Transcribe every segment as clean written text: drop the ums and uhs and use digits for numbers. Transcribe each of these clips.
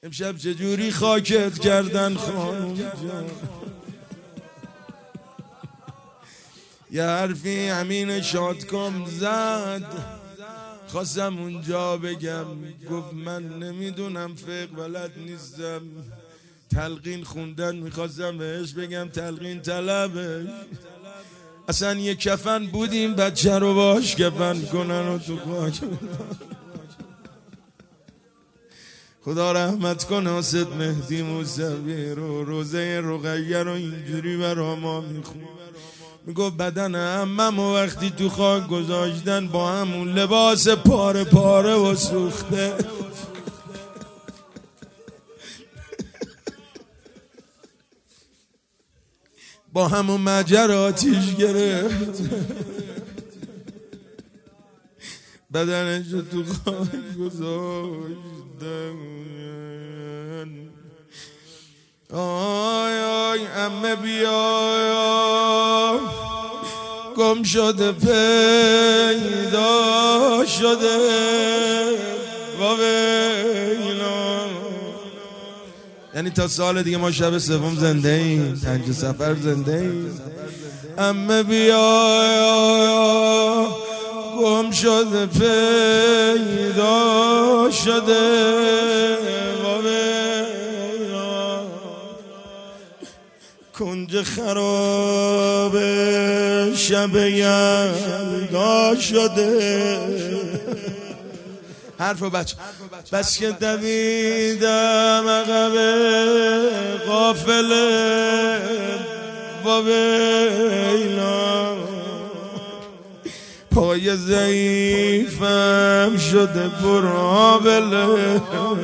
امشب چجوری خاکت کردن خانم جان؟ یه حرفی همین شادکام زد، خواستم اونجا بگم، گفت من نمیدونم فقه بلد نیستم، تلقین خوندن میخواستم بهش بگم تلقین طلبه. اصلا یه کفن بودیم بچه رو باش کفن کنن و تو خاک. خدا رحمت کنه اسد مهدی موسوی رو، روزه رقیه رو اینجوری برا ما میخون، میگفت بدن عمم و وقتی تو خاک گذاشتن با همون لباس پاره پاره و سوخته، با همون مجر آتیش گرفت، بدنش رو تو خاک گذاشتن. آی آی عمه بیا، گم شده پیدا شده ویلا. یعنی تا سال دیگه ما شب سوم زنده ایم، پنج سفر زنده ایم. عمه بیا، گم شده پیدا شده ویلا. کنج خراب شب یلدا شده. حرف و بچه بس که دویدم عقب قافله و ویلا، پای ضعیفم شده پرآبله.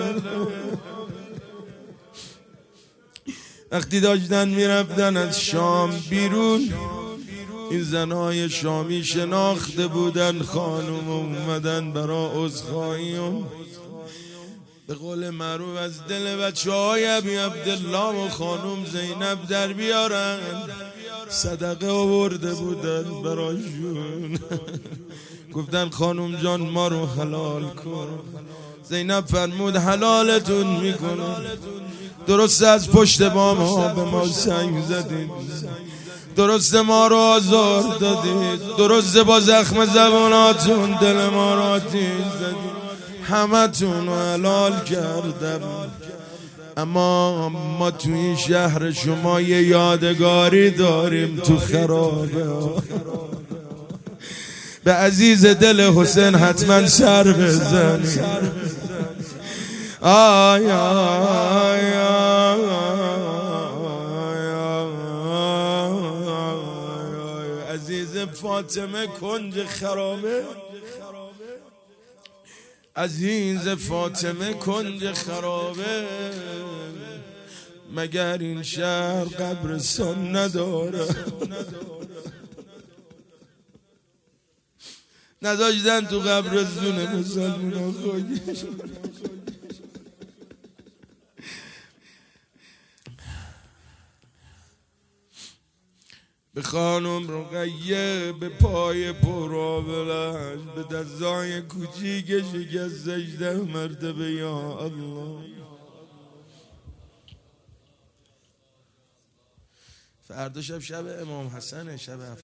وقتی داشتن میرفتن از شام بیرون، این زنهای شامی شناخته بودن خانم، اومدن برا عذرخواهی و به قول معروف از دل بچه‌های ابی عبدالله و خانم زینب در بیارن. صدقه آورده بودن براشون. گفتن خانم جان ما رو حلال کن. زینب فرمود حلالتون میکنم. درست از پشت بام ها به ما سنگ زدید، درست ما رو آزار دادید، درست با زخم زباناتون دل ما رو آتیش زدید، همه تون رو حلال کردم. اما ما تو این شهر شما یه یادگاری داریم تو خرابه. به عزیز دل حسین حتما سر بزنید. آی آی آی عزیز فاطمه کنج خرابه، عزیز فاطمه کنج خرابه، مگر این شهر قبرستان نداره؟ نداشتن تو قبرستون مسلمان خاک. به خانم رقیه به پای پرآبلش، به دستای کوچیک شکستش 10 مرتبه یا الله. فردا شب امام حسن، شب